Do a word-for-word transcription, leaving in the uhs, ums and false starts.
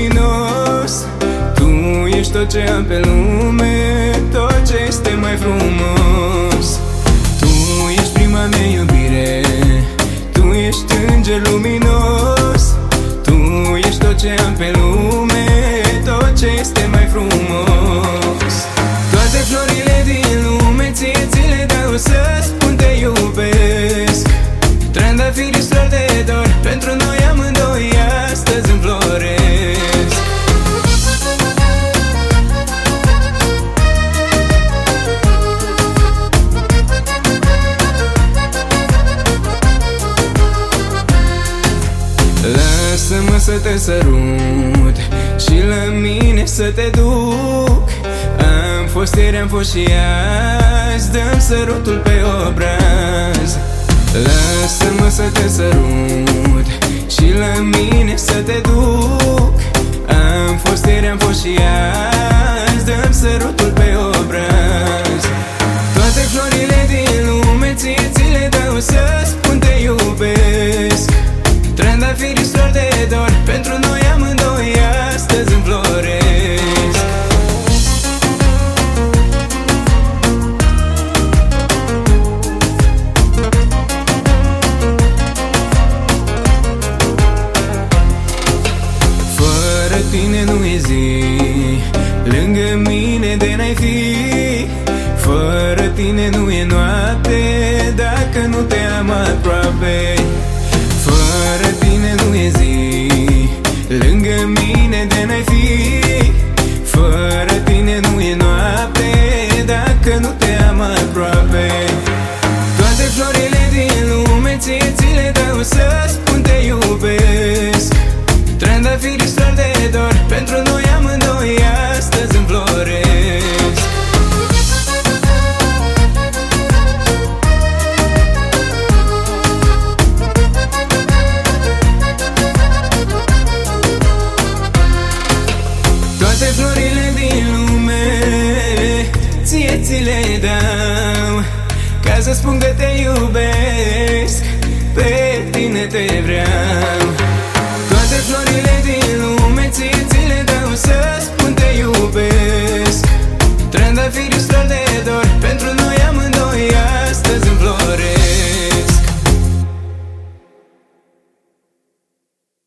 luminos. Tu ești tot ce am pe lume, tot ce este mai frumos. Tu ești prima mea iubire, tu ești înger luminos. Tu ești tot ce am pe lume, tot ce este mai frumos. Toate florile din lume ție ți le dau să spun te iubesc. Trandafirii străl de dor, pentru noi amândoi astăzi înfloresc. Lasă-mă să te sărut și la mine să te duc. Am fost ieri, am fost și azi, dăm sărutul pe obraz. Lasă-mă să te sărut și la mine să te duc. Am fost ieri, am fost și azi, dăm sărutul pe obraz. Toate florile din lume ție ți le dau să spun te iubesc. Trandafirii străl de dor, pentru noi amândoi astăzi înfloresc. Fără tine nu e zi, lângă mine de n-ai fi. Fără tine nu e noapte, dacă nu te am aproape. Fără tine nu e zi, lângă mine de n-ai fi. Fără tine nu e noapte, dacă nu te am aproape. Toate florile din lume ție ți le dau să spun te iubesc. Trandafirii străl de dor, pentru noi amândoi astăzi înfloresc. Toate florile din lume ție ți le dau, ca să spun că te iubesc, pe tine te vreau. Toate florile din lume ție